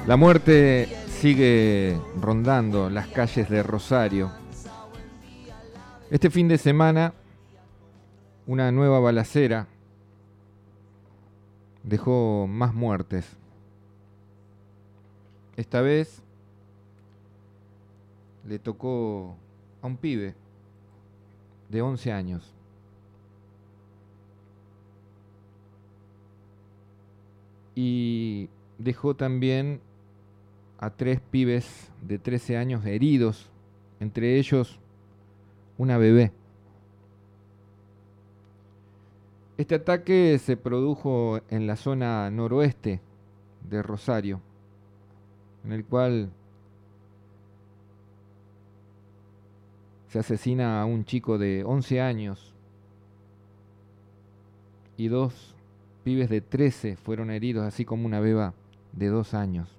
La muerte sigue rondando las calles de Rosario. Este fin de semana, una nueva balacera dejó más muertes. Esta vez le tocó a un pibe de 11 años. Y dejó también a 3 pibes de 13 años heridos, entre ellos una bebé. Este ataque se produjo en la zona noroeste de Rosario, en el cual se asesina a un chico de 11 años y 2 pibes de 13 fueron heridos, así como una beba de 2 años.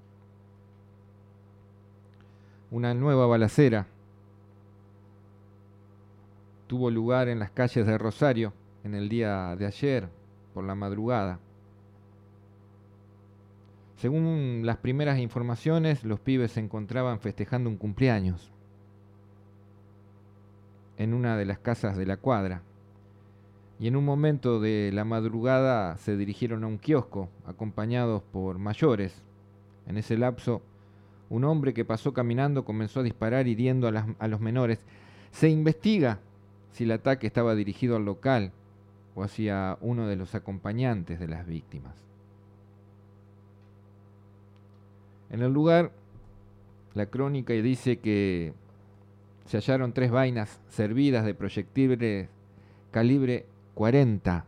Una nueva balacera tuvo lugar en las calles de Rosario en el día de ayer, por la madrugada. Según las primeras informaciones, los pibes se encontraban festejando un cumpleaños en una de las casas de la cuadra. Y en un momento de la madrugada se dirigieron a un kiosco, acompañados por mayores. En ese lapso, un hombre que pasó caminando comenzó a disparar hiriendo a los menores. Se investiga si el ataque estaba dirigido al local o hacia uno de los acompañantes de las víctimas. En el lugar, la crónica dice que se hallaron 3 vainas servidas de proyectiles calibre 40.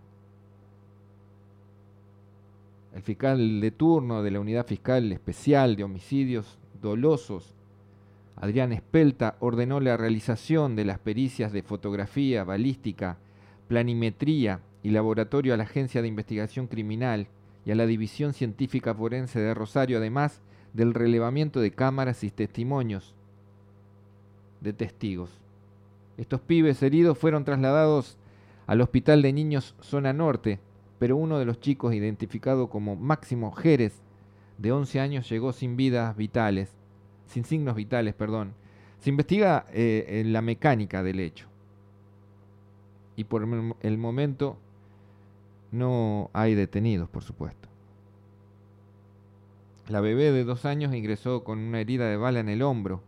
El fiscal de turno de la Unidad Fiscal Especial de Homicidios Dolosos, Adrián Espelta, ordenó la realización de las pericias de fotografía, balística, planimetría y laboratorio a la Agencia de Investigación Criminal y a la División Científica Forense de Rosario, además del relevamiento de cámaras y testimonios de testigos. Estos pibes heridos fueron trasladados al Hospital de Niños Zona Norte, pero uno de los chicos, identificado como Máximo Jerez, de 11 años, llegó sin signos vitales. Se investiga en la mecánica del hecho. Y por el momento no hay detenidos, por supuesto. La bebé de 2 años ingresó con una herida de bala en el hombro.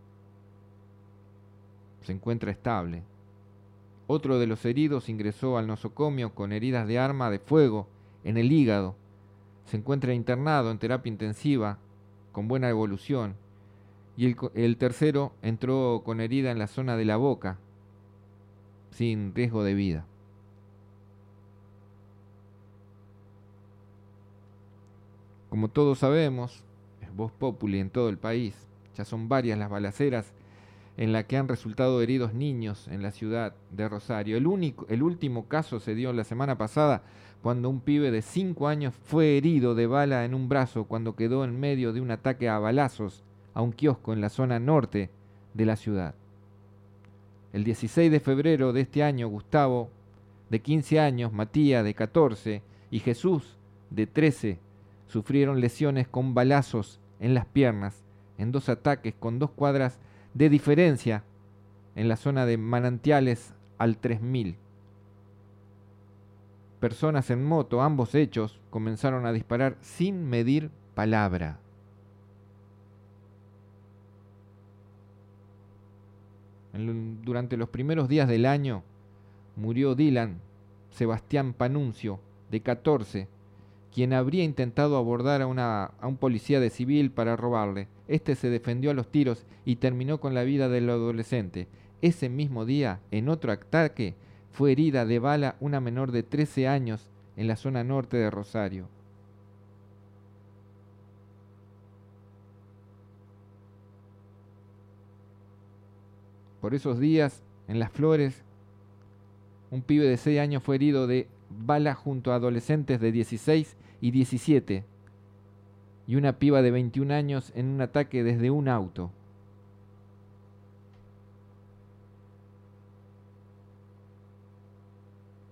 Se encuentra estable. Otro de los heridos ingresó al nosocomio con heridas de arma de fuego en el hígado. Se encuentra internado en terapia intensiva con buena evolución. Y el tercero entró con herida en la zona de la boca, sin riesgo de vida. Como todos sabemos, es vox populi en todo el país. Ya son varias las balaceras en las que han resultado heridos niños en la ciudad de Rosario. El último caso se dio la semana pasada, cuando un pibe de 5 años fue herido de bala en un brazo cuando quedó en medio de un ataque a balazos a un kiosco en la zona norte de la ciudad. El 16 de febrero de este año, Gustavo, de 15 años, Matías, de 14, y Jesús, de 13, sufrieron lesiones con balazos en las piernas en 2 ataques con 2 cuadras de diferencia en la zona de Manantiales al 3000. Personas en moto, ambos hechos, comenzaron a disparar sin medir palabra. Durante los primeros días del año murió Dylan Sebastián Panuncio, de 14, quien habría intentado abordar a un policía de civil para robarle. Este se defendió a los tiros y terminó con la vida del adolescente. Ese mismo día, en otro ataque, fue herida de bala una menor de 13 años en la zona norte de Rosario. Por esos días, en Las Flores, un pibe de 6 años fue herido de bala junto a adolescentes de 16 y 17, y una piba de 21 años en un ataque desde un auto.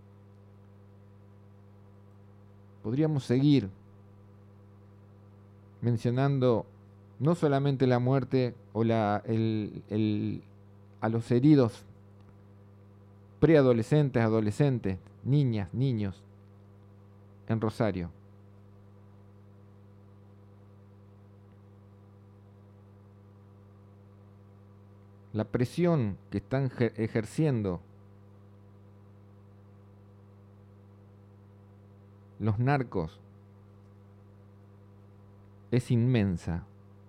Podríamos seguir mencionando no solamente la muerte o a los heridos preadolescentes, adolescentes, niñas, niños en Rosario. La presión que están ejerciendo los narcos es inmensa.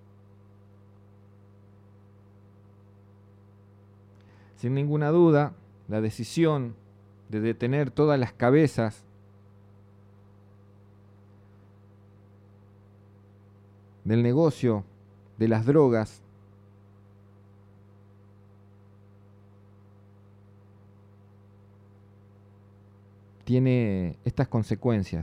Sin ninguna duda, la decisión de detener todas las cabezas del negocio de las drogas tiene estas consecuencias.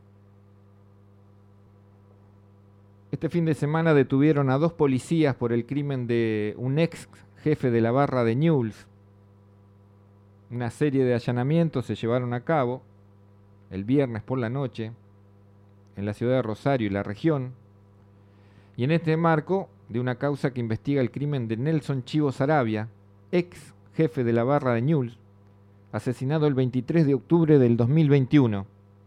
Este fin de semana detuvieron a 2 policías por el crimen de un ex jefe de la barra de Newell's. Una serie de allanamientos se llevaron a cabo el viernes por la noche en la ciudad de Rosario y la región, y en este marco de una causa que investiga el crimen de Nelson Chivo Saravia, ex jefe de la barra de Newell's, asesinado el 23 de octubre del 2021.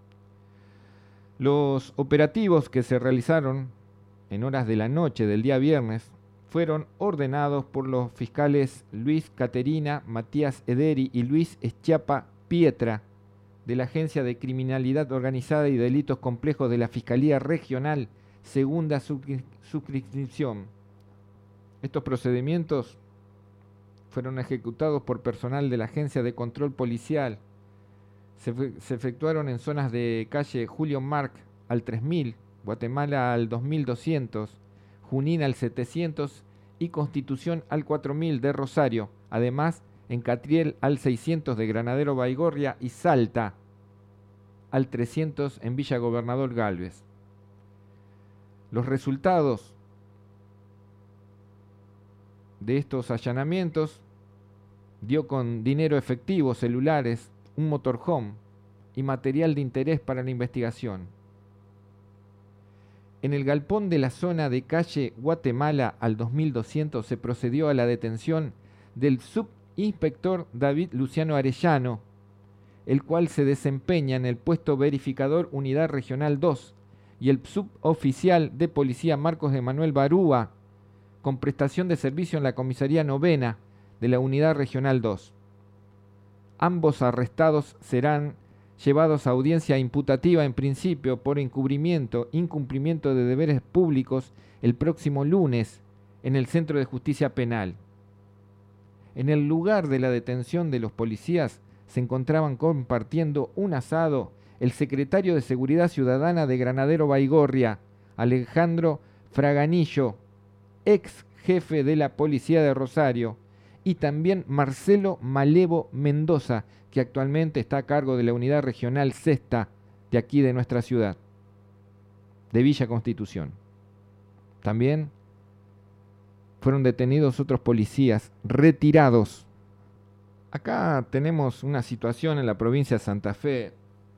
Los operativos que se realizaron en horas de la noche del día viernes fueron ordenados por los fiscales Luis Caterina, Matías Ederi y Luis Schiappa Pietra de la Agencia de Criminalidad Organizada y Delitos Complejos de la Fiscalía Regional Segunda Subscripción. Estos procedimientos fueron ejecutados por personal de la Agencia de Control Policial. Se efectuaron en zonas de calle Julio Marc al 3000, Guatemala al 2200, Junín al 700 y Constitución al 4000 de Rosario. Además, en Catriel al 600 de Granadero Baigorria y Salta al 300 en Villa Gobernador Galvez. Los resultados de estos allanamientos dio con dinero efectivo, celulares, un motorhome y material de interés para la investigación. En el galpón de la zona de calle Guatemala al 2200 se procedió a la detención del subinspector David Luciano Arellano, el cual se desempeña en el puesto verificador Unidad Regional 2, y el suboficial de policía Marcos Emanuel Barúa, con prestación de servicio en la comisaría 9ª de la Unidad Regional 2. Ambos arrestados serán llevados a audiencia imputativa en principio por incumplimiento de deberes públicos el próximo lunes en el Centro de Justicia Penal. En el lugar de la detención de los policías se encontraban compartiendo un asado el secretario de Seguridad Ciudadana de Granadero Baigorria, Alejandro Fraganillo, ex jefe de la Policía de Rosario, y también Marcelo Malevo Mendoza, que actualmente está a cargo de la Unidad Regional Sexta de aquí de nuestra ciudad, de Villa Constitución. También fueron detenidos otros policías retirados. Acá tenemos una situación en la provincia de Santa Fe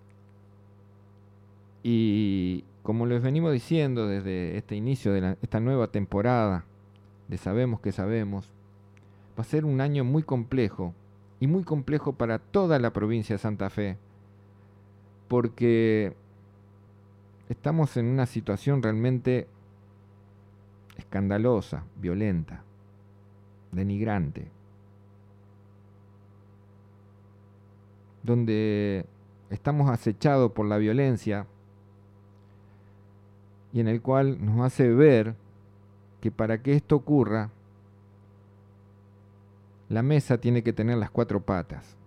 y, como les venimos diciendo desde este inicio de esta nueva temporada de Sabemos que Sabemos, va a ser un año muy complejo, y muy complejo para toda la provincia de Santa Fe, porque estamos en una situación realmente escandalosa, violenta, denigrante, donde estamos acechados por la violencia y en el cual nos hace ver que para que esto ocurra, la mesa tiene que tener las 4 patas.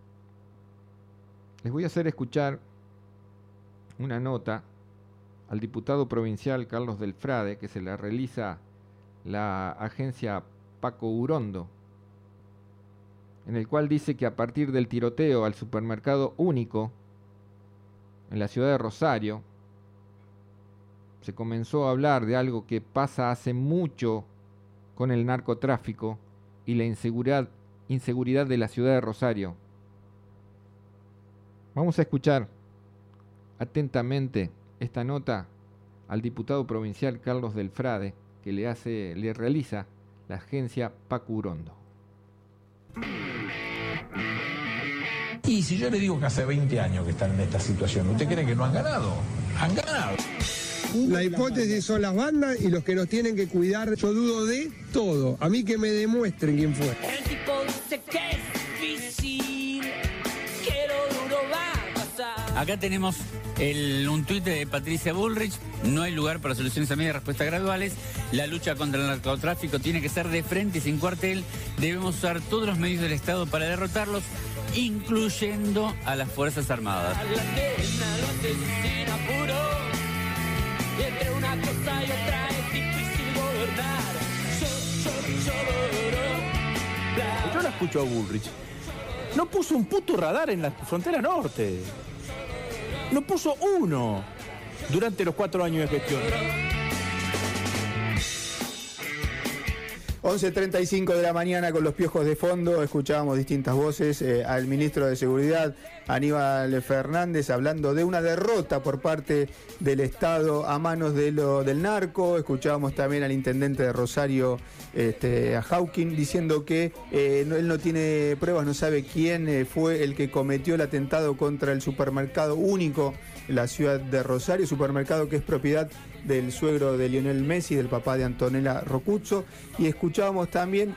Les voy a hacer escuchar una nota al diputado provincial Carlos Delfrade, que se la realiza la agencia Paco Urondo, en el cual dice que a partir del tiroteo al supermercado Único en la ciudad de Rosario, se comenzó a hablar de algo que pasa hace mucho con el narcotráfico y la inseguridad de la ciudad de Rosario. Vamos a escuchar atentamente esta nota al diputado provincial Carlos Delfrade, que le realiza la agencia Paco Urondo. Y si yo le digo que hace 20 años que están en esta situación, ¿usted cree que no han ganado? Han ganado. La hipótesis son las bandas y los que nos tienen que cuidar. Yo dudo de todo. A mí que me demuestren quién fue. El tipo dice que es difícil, que lo duro va a pasar. Acá tenemos un tuit de Patricia Bullrich. No hay lugar para soluciones a media, respuestas graduales. La lucha contra el narcotráfico tiene que ser de frente y sin cuartel. Debemos usar todos los medios del Estado para derrotarlos, incluyendo a las Fuerzas Armadas. A la nena lo asesina puro, y entre una cosa y otra es difícil gobernar. Yo la escucho a Bullrich. No puso un puto radar en la frontera norte. No puso uno durante los 4 años de gestión. 11:35 de la mañana con los piojos de fondo, escuchábamos distintas voces, al ministro de Seguridad, Aníbal Fernández, hablando de una derrota por parte del Estado a manos del narco. Escuchábamos también al intendente de Rosario, a Hawking, diciendo que él no tiene pruebas, no sabe quién fue el que cometió el atentado contra el supermercado único en la ciudad de Rosario, supermercado que es propiedad del suegro de Lionel Messi, del papá de Antonella Rocuzzo. Y escuchábamos también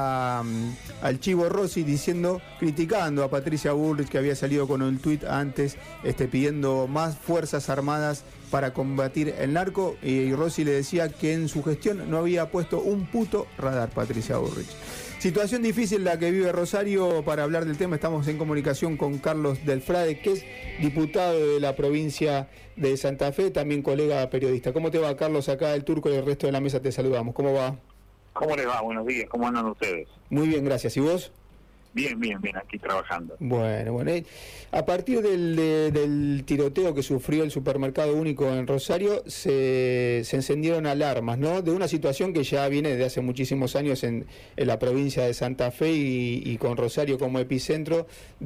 al Chivo Rossi criticando a Patricia Bullrich, que había salido con un tuit antes pidiendo más fuerzas armadas para combatir el narco, y Rossi le decía que en su gestión no había puesto un puto radar Patricia Bullrich. Situación difícil la que vive Rosario. Para hablar del tema estamos en comunicación con Carlos Delfrade, que es diputado de la provincia de Santa Fe, también colega periodista. ¿Cómo te va, Carlos? Acá el Turco y el resto de la mesa te saludamos. ¿Cómo va? ¿Cómo les va? Buenos días. ¿Cómo andan ustedes? Muy bien, gracias. ¿Y vos? Bien, aquí trabajando. Bueno. A partir del tiroteo que sufrió el supermercado único en Rosario, se encendieron alarmas, ¿no? De una situación que ya viene desde hace muchísimos años en la provincia de Santa Fe y con Rosario como epicentro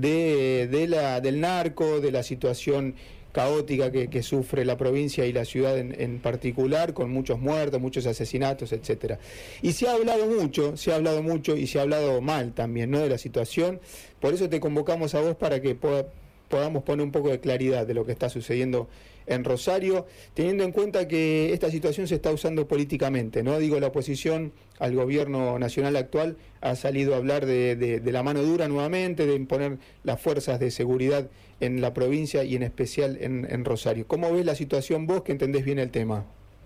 del narco, de la situación caótica que sufre la provincia y la ciudad en particular, con muchos muertos, muchos asesinatos, etcétera. Y se ha hablado mucho y se ha hablado mal también, ¿no?, de la situación. Por eso te convocamos a vos para que podamos poner un poco de claridad de lo que está sucediendo en Rosario, teniendo en cuenta que esta situación se está usando políticamente, ¿no? Digo, la oposición al gobierno nacional actual ha salido a hablar de la mano dura nuevamente, de imponer las fuerzas de seguridad en la provincia y en especial en Rosario. ¿Cómo ves la situación vos, que entendés bien el tema?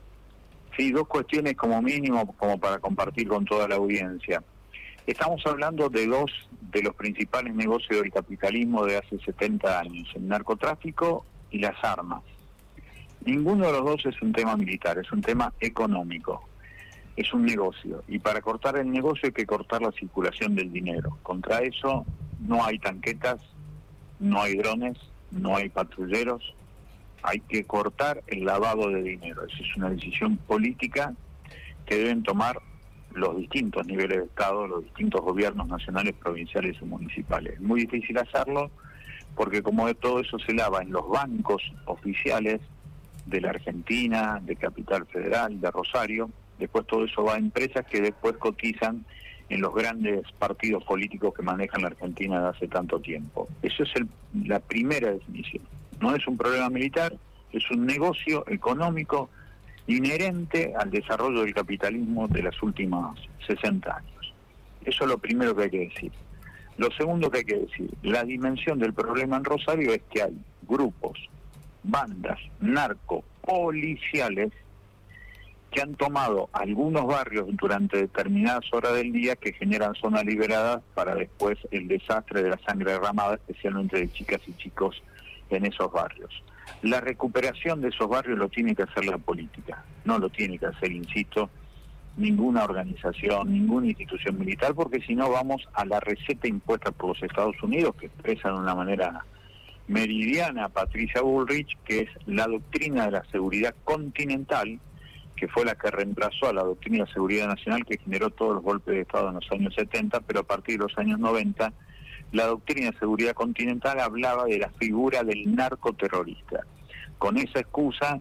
Sí, 2 cuestiones como mínimo, como para compartir con toda la audiencia. Estamos hablando de 2 de los principales negocios del capitalismo de hace 70 años, el narcotráfico y las armas. Ninguno de los 2 es un tema militar, es un tema económico, es un negocio. Y para cortar el negocio hay que cortar la circulación del dinero. Contra eso no hay tanquetas, no hay drones, no hay patrulleros, hay que cortar el lavado de dinero. Esa es una decisión política que deben tomar los distintos niveles de Estado, los distintos gobiernos nacionales, provinciales y municipales. Es muy difícil hacerlo porque como de todo eso se lava en los bancos oficiales de la Argentina, de Capital Federal, de Rosario, después todo eso va a empresas que después cotizan en los grandes partidos políticos que manejan la Argentina de hace tanto tiempo. Eso es la primera definición. No es un problema militar, es un negocio económico inherente al desarrollo del capitalismo de los últimos 60 años. Eso es lo primero que hay que decir. Lo segundo que hay que decir, la dimensión del problema en Rosario es que hay grupos, bandas narco-policiales que han tomado algunos barrios durante determinadas horas del día que generan zonas liberadas para después el desastre de la sangre derramada, especialmente de chicas y chicos en esos barrios. La recuperación de esos barrios lo tiene que hacer la política, no lo tiene que hacer, insisto, ninguna organización, ninguna institución militar, porque si no vamos a la receta impuesta por los Estados Unidos, que expresa de una manera meridiana Patricia Bullrich, que es la doctrina de la seguridad continental, que fue la que reemplazó a la doctrina de seguridad nacional que generó todos los golpes de Estado en los años 70, pero a partir de los años 90, la doctrina de seguridad continental hablaba de la figura del narcoterrorista. Con esa excusa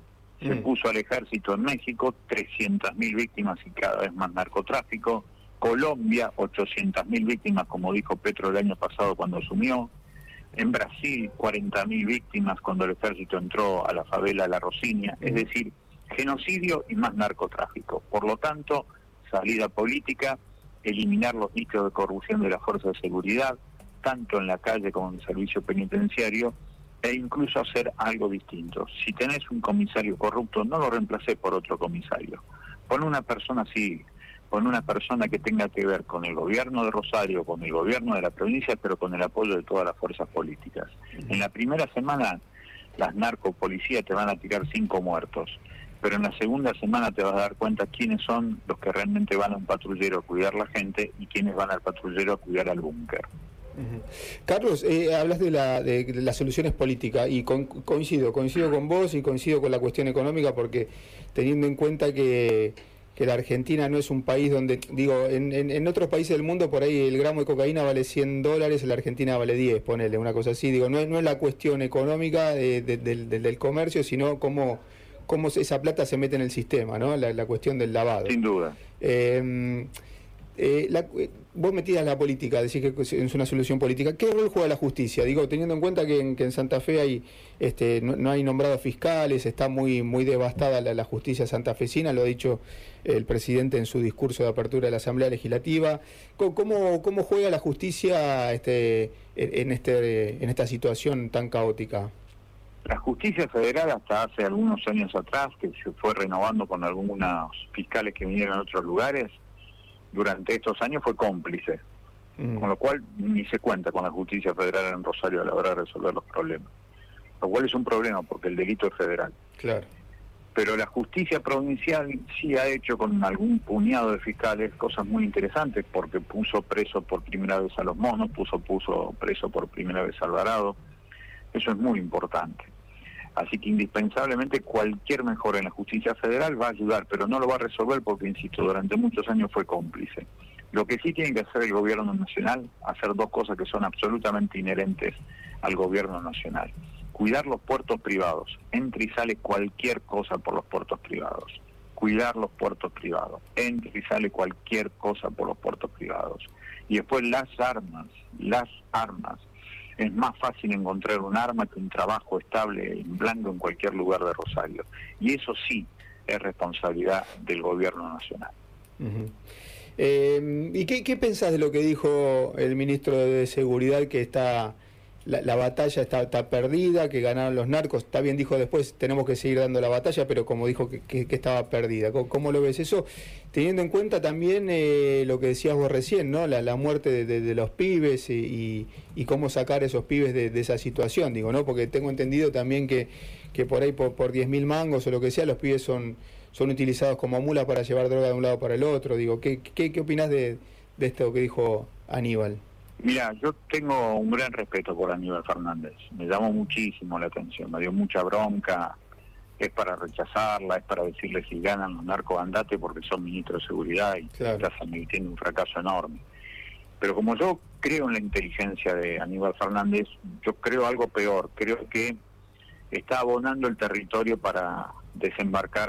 Se puso al ejército en México, 300.000 víctimas y cada vez más narcotráfico. Colombia, 800.000 víctimas, como dijo Petro el año pasado cuando asumió. En Brasil, 40.000 víctimas cuando el ejército entró a la favela La Rosinia. Es decir, genocidio y más narcotráfico. Por lo tanto, salida política, eliminar los nichos de corrupción de las fuerzas de seguridad, tanto en la calle como en el servicio penitenciario, e incluso hacer algo distinto. Si tenés un comisario corrupto, no lo reemplacé por otro comisario. Pon una persona así, pon una persona que tenga que ver con el gobierno de Rosario, con el gobierno de la provincia, pero con el apoyo de todas las fuerzas políticas. En la primera semana, las narcopolicías te van a tirar 5 muertos, pero en la segunda semana te vas a dar cuenta quiénes son los que realmente van a un patrullero a cuidar la gente y quiénes van al patrullero a cuidar al búnker. Carlos, hablas de las soluciones políticas y coincido con vos y coincido con la cuestión económica, porque teniendo en cuenta que la Argentina no es un país donde, digo, en otros países del mundo por ahí el gramo de cocaína vale $100, en la Argentina vale 10, ponele, una cosa así. Digo, no es la cuestión económica del comercio, sino cómo esa plata se mete en el sistema, ¿no? La cuestión del lavado. Sin duda. Vos metías la política, decís que es una solución política. ¿Qué rol juega la justicia? Digo, teniendo en cuenta que en Santa Fe hay no hay nombrados fiscales, está muy devastada la justicia santafesina, lo ha dicho el presidente en su discurso de apertura de la Asamblea Legislativa. ¿Cómo juega la justicia en esta situación tan caótica? La justicia federal hasta hace algunos años atrás, que se fue renovando con algunos fiscales que vinieron de otros lugares, durante estos años fue cómplice, con lo cual ni se cuenta con la justicia federal en Rosario a la hora de resolver los problemas, lo cual es un problema porque el delito es federal. Claro. Pero la justicia provincial sí ha hecho con algún puñado de fiscales cosas muy interesantes, porque puso preso por primera vez a los monos, puso preso por primera vez a Alvarado. Eso es muy importante. Así que indispensablemente cualquier mejora en la justicia federal va a ayudar, pero no lo va a resolver porque, insisto, durante muchos años fue cómplice. Lo que sí tiene que hacer el gobierno nacional, hacer 2 cosas que son absolutamente inherentes al gobierno nacional. Cuidar los puertos privados. Entra y sale cualquier cosa por los puertos privados. Cuidar los puertos privados. Entra y sale cualquier cosa por los puertos privados. Y después las armas. Es más fácil encontrar un arma que un trabajo estable en blanco en cualquier lugar de Rosario. Y eso sí es responsabilidad del gobierno nacional. ¿Y qué pensás de lo que dijo el ministro de Seguridad, que la batalla está perdida, que ganaron los narcos? Está bien, dijo después, tenemos que seguir dando la batalla, pero como dijo que estaba perdida. ¿Cómo lo ves eso? Teniendo en cuenta también lo que decías vos recién, ¿no? La muerte de los pibes y cómo sacar a esos pibes de esa situación, digo, ¿no? Porque tengo entendido también que por ahí por 10.000 mangos o lo que sea, los pibes son utilizados como mulas para llevar droga de un lado para el otro. Digo, ¿qué opinás de esto que dijo Aníbal? Mira, yo tengo un gran respeto por Aníbal Fernández. Me llamó muchísimo la atención, me dio mucha bronca. Es para rechazarla, es para decirle si ganan los narcos andate porque son ministros de seguridad y estás admitiendo un fracaso enorme. Pero como yo creo en la inteligencia de Aníbal Fernández, yo creo algo peor. Creo que está abonando el territorio para desembarcar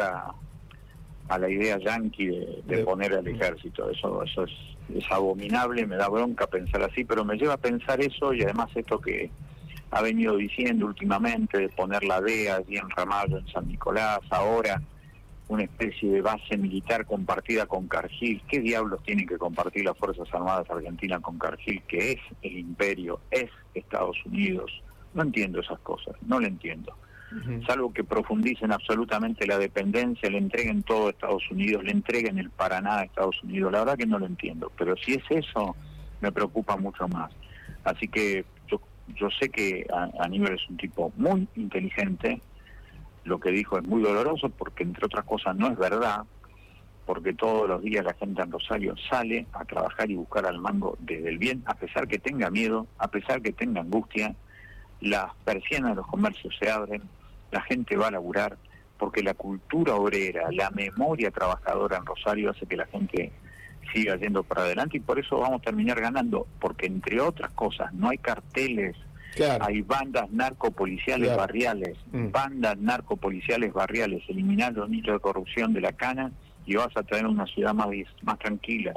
a la idea yanqui de poner al ejército. Eso es abominable, me da bronca pensar así, pero me lleva a pensar eso, y además esto que ha venido diciendo últimamente de poner la DEA allí en Ramallo, en San Nicolás, ahora una especie de base militar compartida con Cargill. ¿Qué diablos tienen que compartir las Fuerzas Armadas Argentinas con Cargill, que es el imperio, es Estados Unidos? No entiendo esas cosas, no lo entiendo. Salvo que profundicen absolutamente la dependencia, le entreguen todo a Estados Unidos, le entreguen el Paraná a Estados Unidos. La verdad que no lo entiendo, pero si es eso, me preocupa mucho más. Así que yo sé que Aníbal es un tipo muy inteligente. Lo que dijo es muy doloroso porque, entre otras cosas, no es verdad, porque todos los días la gente en Rosario sale a trabajar y buscar al mango desde el bien, a pesar que tenga miedo, a pesar que tenga angustia. Las persianas de los comercios se abren, la gente va a laburar, porque la cultura obrera, la memoria trabajadora en Rosario hace que la gente siga yendo para adelante, y por eso vamos a terminar ganando, porque entre otras cosas no hay carteles, Claro. Hay bandas narcopoliciales Claro. barriales, bandas narcopoliciales barriales. Eliminar los nichos de corrupción de la cana y vas a tener una ciudad más tranquila.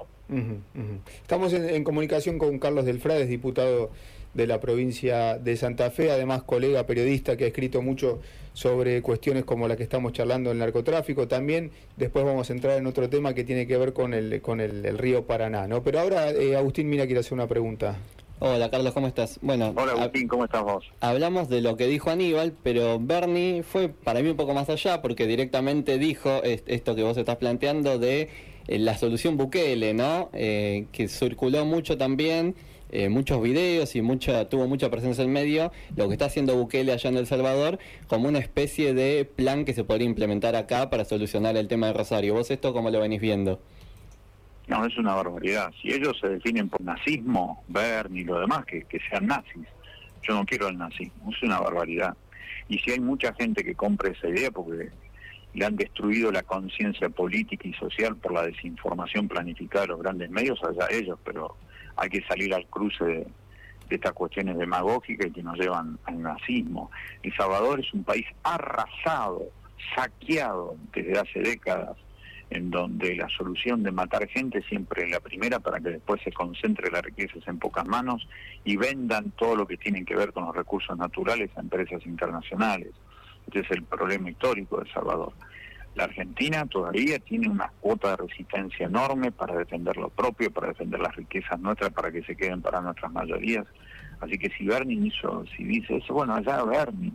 Estamos en comunicación con Carlos Delfrades, diputado de la provincia de Santa Fe, además colega periodista que ha escrito mucho sobre cuestiones como la que estamos charlando, el narcotráfico. También después vamos a entrar en otro tema que tiene que ver con el río Paraná, ¿no? Pero ahora Agustín Mina quiere hacer una pregunta. Hola Carlos, ¿cómo estás? Bueno, Hola Agustín, ¿cómo estás vos? hablamos de lo que dijo Aníbal, pero Bernie fue para mí un poco más allá porque directamente dijo esto que vos estás planteando de la solución Bukele, ¿no? Que circuló mucho también, muchos videos y tuvo mucha presencia en medio, lo que está haciendo Bukele allá en El Salvador, como una especie de plan que se podría implementar acá para solucionar el tema de Rosario. ¿Vos esto cómo lo venís viendo? No, es una barbaridad. Si ellos se definen por nazismo, Bernie y lo demás, que sean nazis. Yo no quiero el nazismo, es una barbaridad. Y si hay mucha gente que compre esa idea porque le han destruido la conciencia política y social por la desinformación planificada de los grandes medios, allá ellos, pero hay que salir al cruce de estas cuestiones demagógicas y que nos llevan al nazismo. El Salvador es un país arrasado, saqueado desde hace décadas, en donde la solución de matar gente siempre es la primera para que después se concentre las riquezas en pocas manos y vendan todo lo que tienen que ver con los recursos naturales a empresas internacionales. Este es el problema histórico de El Salvador. La Argentina todavía tiene una cuota de resistencia enorme para defender lo propio, para defender las riquezas nuestras, para que se queden para nuestras mayorías. Así que si Bernie si dice eso, bueno, allá Bernie.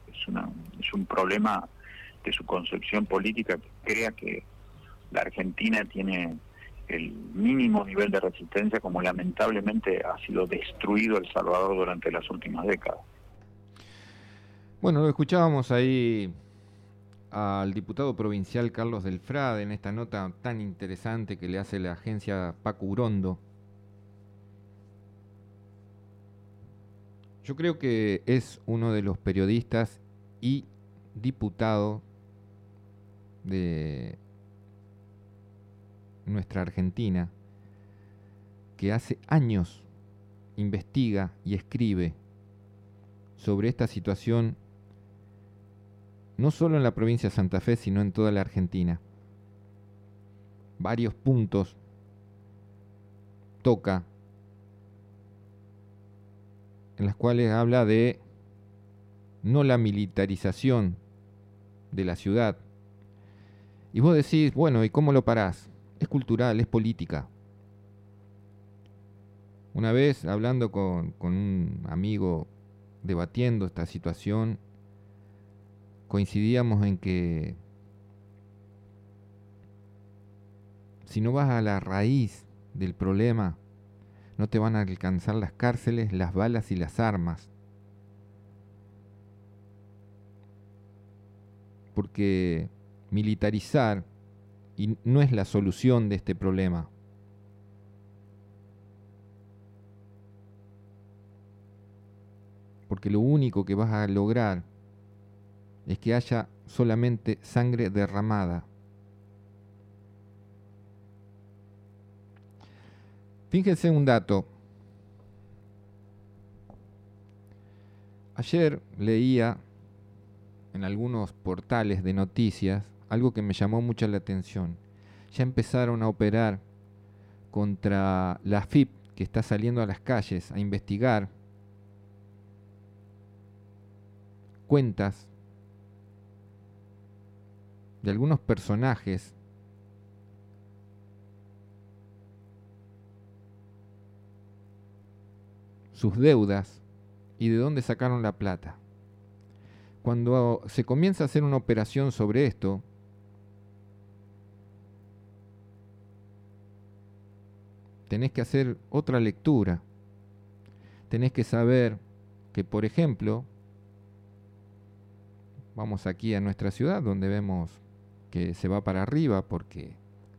Es un problema de su concepción política que crea que la Argentina tiene el mínimo nivel de resistencia, como lamentablemente ha sido destruido El Salvador durante las últimas décadas. Bueno, lo escuchábamos ahí al diputado provincial Carlos Delfrade en esta nota tan interesante que le hace la agencia Paco Urondo. Yo creo que es uno de los periodistas y diputado de nuestra Argentina que hace años investiga y escribe sobre esta situación, no solo en la provincia de Santa Fe, sino en toda la Argentina. Varios puntos toca, en los cuales habla de no la militarización de la ciudad. Y vos decís, bueno, ¿y cómo lo parás? Es cultural, es política. Una vez, hablando con un amigo, debatiendo esta situación, coincidíamos en que si no vas a la raíz del problema, no te van a alcanzar las cárceles, las balas y las armas. Porque militarizar y no es la solución de este problema. Porque lo único que vas a lograr es que haya solamente sangre derramada. Fíjense un dato. Ayer leía en algunos portales de noticias algo que me llamó mucho la atención. Ya empezaron a operar contra la AFIP, que está saliendo a las calles a investigar cuentas de algunos personajes sus deudas y de dónde sacaron la plata. Cuando se comienza a hacer una operación sobre esto, tenés que hacer otra lectura. Tenés que saber que, por ejemplo, vamos aquí a nuestra ciudad donde vemos que se va para arriba porque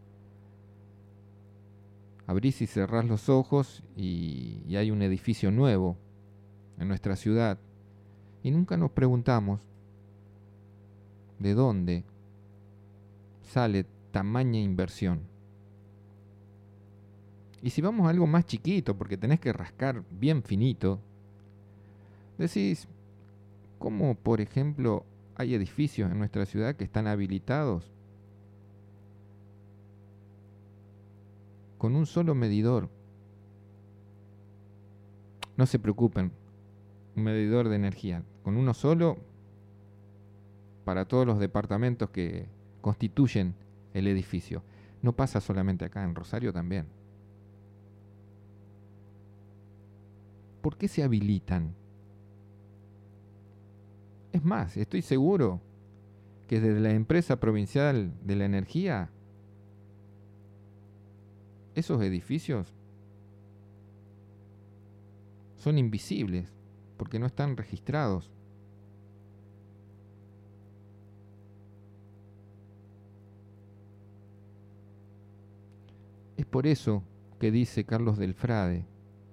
abrís y cerrás los ojos y hay un edificio nuevo en nuestra ciudad y nunca nos preguntamos de dónde sale tamaña inversión. Y si vamos a algo más chiquito, porque tenés que rascar bien finito, Decís, ¿cómo, por ejemplo, hay edificios en nuestra ciudad que están habilitados con un solo medidor? No se preocupen, un medidor de energía, con uno solo para todos los departamentos que constituyen el edificio. No pasa solamente acá, en Rosario también. ¿Por qué se habilitan? Es más, estoy seguro que desde la empresa provincial de la energía, esos edificios son invisibles porque no están registrados. Es por eso que dice Carlos Delfrade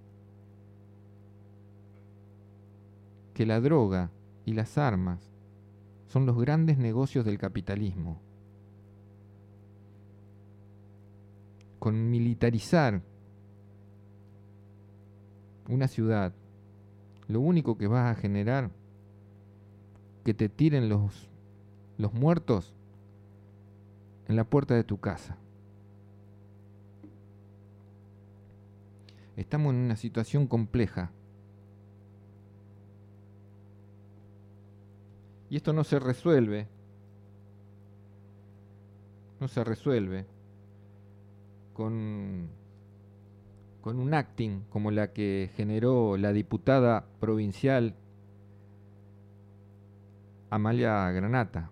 que la droga y las armas son los grandes negocios del capitalismo. Con militarizar una ciudad, lo único que vas a generar que te tiren los muertos en la puerta de tu casa. Estamos en una situación compleja. Y esto no se resuelve con un acting como la que generó la diputada provincial Amalia Granata.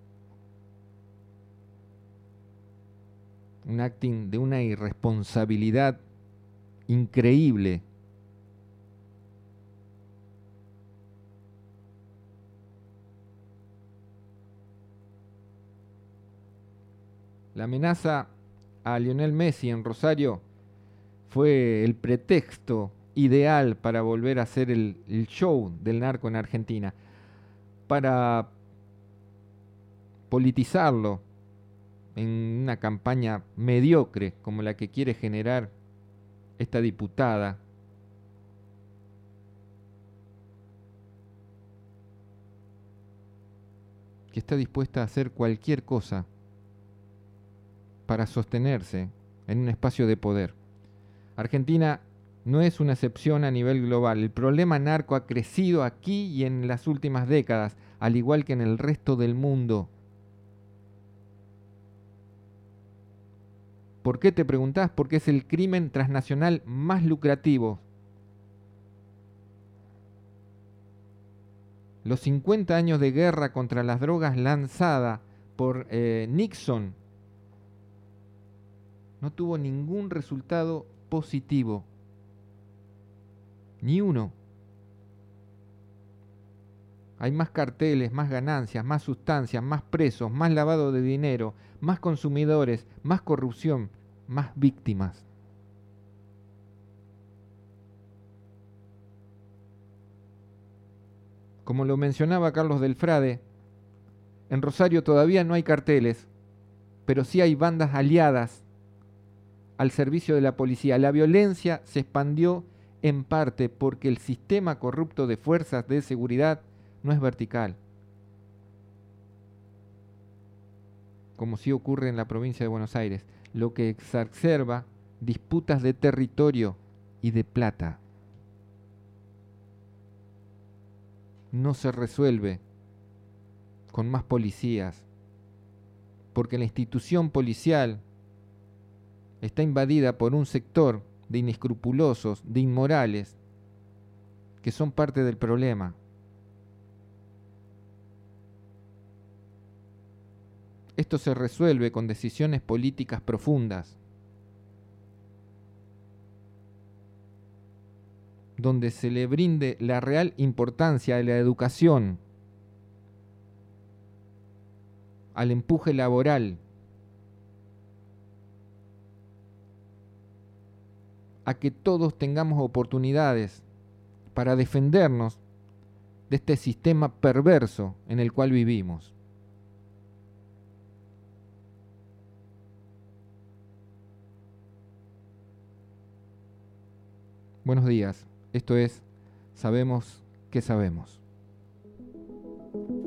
Un acting de una irresponsabilidad increíble. La amenaza a Lionel Messi en Rosario fue el pretexto ideal para volver a hacer el show del narco en Argentina, para politizarlo en una campaña mediocre como la que quiere generar esta diputada. Que está dispuesta a hacer cualquier cosa para sostenerse en un espacio de poder. Argentina no es una excepción a nivel global. El problema narco ha crecido aquí y en las últimas décadas, al igual que en el resto del mundo. ¿Por qué te preguntás? Porque es el crimen transnacional más lucrativo. Los 50 años de guerra contra las drogas lanzada por Nixon no tuvo ningún resultado positivo. Ni uno. Hay más carteles, más ganancias, más sustancias, más presos, más lavado de dinero, más consumidores, más corrupción, más víctimas. Como lo mencionaba Carlos Delfrade, en Rosario todavía no hay carteles, pero sí hay bandas aliadas al servicio de la policía. La violencia se expandió en parte porque el sistema corrupto de fuerzas de seguridad no es vertical, como sí ocurre en la provincia de Buenos Aires, lo que exacerba disputas de territorio y de plata. No se resuelve con más policías, porque la institución policial está invadida por un sector de inescrupulosos, de inmorales, que son parte del problema. Esto se resuelve con decisiones políticas profundas, donde se le brinde la real importancia de la educación, al empuje laboral, a que todos tengamos oportunidades para defendernos de este sistema perverso en el cual vivimos. Buenos días, esto es Sabemos ¿qué sabemos?